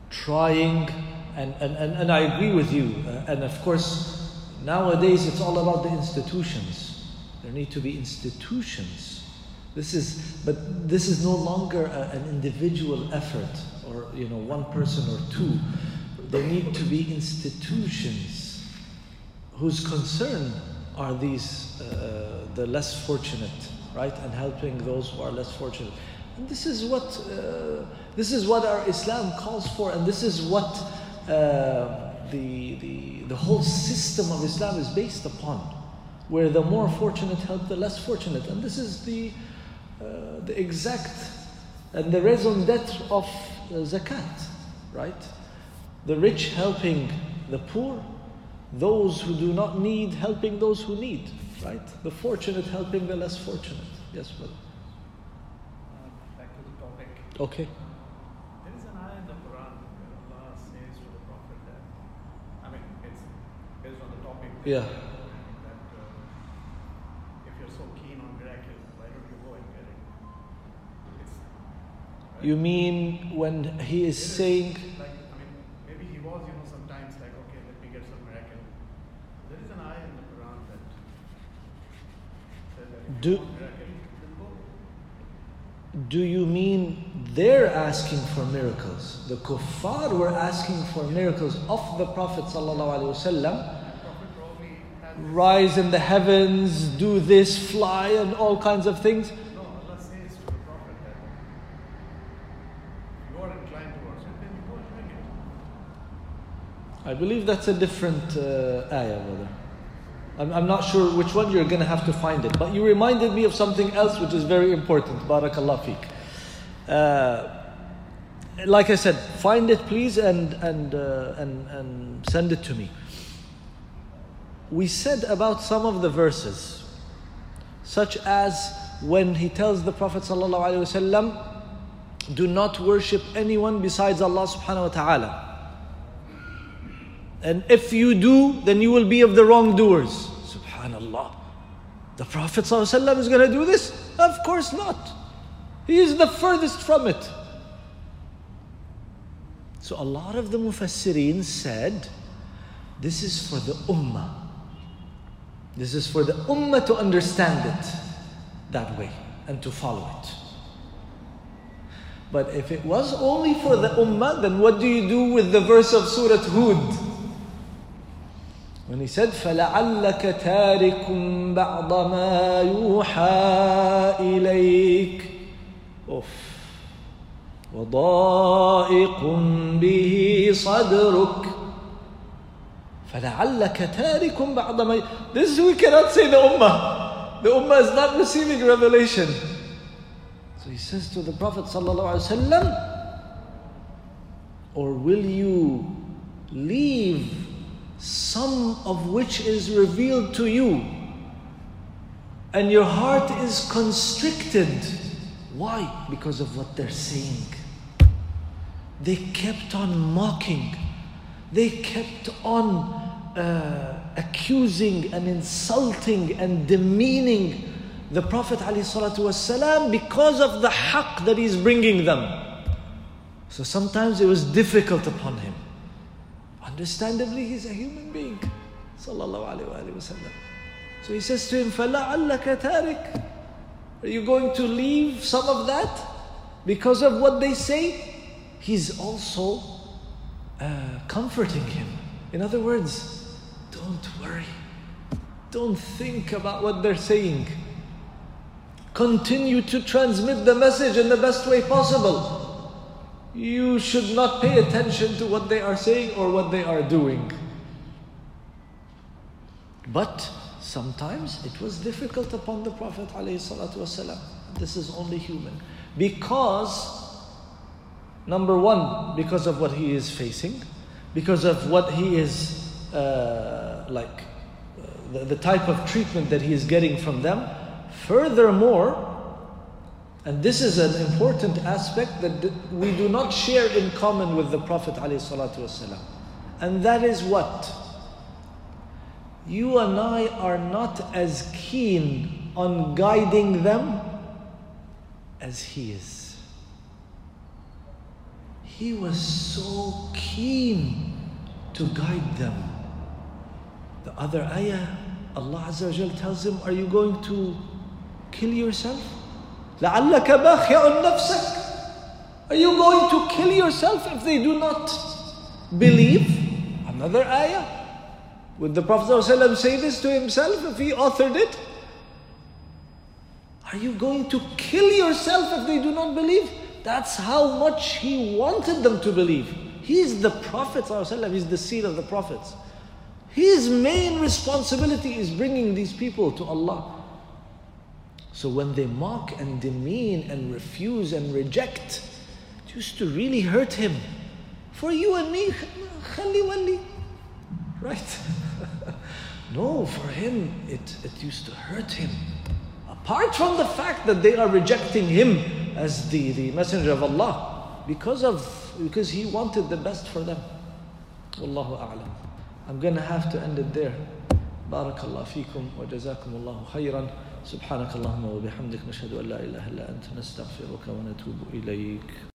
Speaker 2: trying, and, and, and, and I agree with you. Uh, and of course, nowadays it's all about the institutions. There need to be institutions. This is, but this is no longer a, an individual effort, or you know, one person or two. There need to be institutions whose concern are these, uh, the less fortunate, right? And helping those who are less fortunate. And this is what, uh, this is what our Islam calls for, and this is what uh, the, the, the whole system of Islam is based upon, where the more fortunate help the less fortunate. And this is the, uh, the exact and the raison d'etre of uh, zakat, right? The rich helping the poor, those who do not need helping those who need, right? The fortunate helping the less fortunate. Yes, brother.
Speaker 3: Uh, back to the topic.
Speaker 2: Okay.
Speaker 3: There is an ayah in the Quran where Allah says to the Prophet that, I mean, it's based on the topic.
Speaker 2: Yeah.
Speaker 3: That uh, if you're so keen on miracle, why don't you go and get it? It's, right?
Speaker 2: You mean when he is
Speaker 3: There is,
Speaker 2: saying,
Speaker 3: like, I mean, maybe he was, you know, sometimes like, okay, let me get some miracle. There is an ayah in the Quran that says that if
Speaker 2: Do-
Speaker 3: you want miracle, then go.
Speaker 2: do you mean they're asking for miracles? The kuffar were asking for miracles of the Prophet sallallahu alaihi wasallam.
Speaker 3: Prophet probably had
Speaker 2: Rise in the heavens, do this, fly, and all kinds of things.
Speaker 3: no, Allah says to the Prophet that if you are inclined towards it, then you go and bring it.
Speaker 2: I believe that's a different uh, ayah, brother. I'm, I'm not sure which one. You're going to have to find it. But you reminded me of something else which is very important. Barakallah feek. Uh, like I said, find it please and, and, uh, and, and send it to me. We said about some of the verses, such as when he tells the Prophet ﷺ, do not worship anyone besides Allah subhanahu wa ta'ala. And if you do, then you will be of the wrongdoers. Subhanallah. The Prophet ﷺ is going to do this? Of course not. He is the furthest from it. So a lot of the Mufassirin said, this is for the Ummah. This is for the Ummah to understand it that way and to follow it. But if it was only for the Ummah, then what do you do with the verse of Surah Hud? When he said, فَلَعَلَّكَ تَارِكٌ بَعْضَ مَا يُوحَى إِلَيْكَ أُفْ وَضَائِقٌ بِهِ صَدْرُكَ فَلَعَلَّكَ تَارِكٌ بَعْضَ مَا. This we cannot say the Ummah. The Ummah is not receiving revelation. So he says to the Prophet ﷺ, or will you leave some of which is revealed to you, and your heart is constricted? Why? Because of what they're saying. They kept on mocking. They kept on uh, accusing and insulting and demeaning the Prophet ﷺ because of the haqq that he's bringing them. So sometimes it was difficult upon him. Understandably, he's a human being. Sallallahu alayhi wa sallam. So he says to him, فَلَعَلَّكَ تَارِكَ. Are you going to leave some of that because of what they say? He's also uh, comforting him. In other words, don't worry. Don't think about what they're saying. Continue to transmit the message in the best way possible. You should not pay attention to what they are saying or what they are doing. But sometimes it was difficult upon the Prophet ﷺ. This is only human. Because, number one, because of what he is facing, because of what he is, uh, like, uh, the, the type of treatment that he is getting from them. Furthermore, and this is an important aspect that we do not share in common with the Prophet ﷺ. And that is what? You and I are not as keen on guiding them as he is. He was so keen to guide them. The other ayah, Allah Azza wa Jal tells him, are you going to kill yourself? لَعَلَّكَ بَاخِعٌ نَفْسَكَ. Are you going to kill yourself if they do not believe? Another ayah. Would the Prophet ﷺ say this to himself if he authored it? Are you going to kill yourself if they do not believe? That's how much he wanted them to believe. He's the Prophet ﷺ, he's the seed of the Prophets. His main responsibility is bringing these people to Allah. So when they mock and demean and refuse and reject, it used to really hurt him. For you and me, khali wali. Right? No, for him, it, it used to hurt him. Apart from the fact that they are rejecting him as the, the messenger of Allah, because of because he wanted the best for them. Wallahu a'lam. I'm going to have to end it there. Barakallahu feekum wa jazakumullahu khayran. Subhanakallahumma wa bihamdik nashhadu an la ilaha illa anta nastaghfiruka wa natubu ilayk.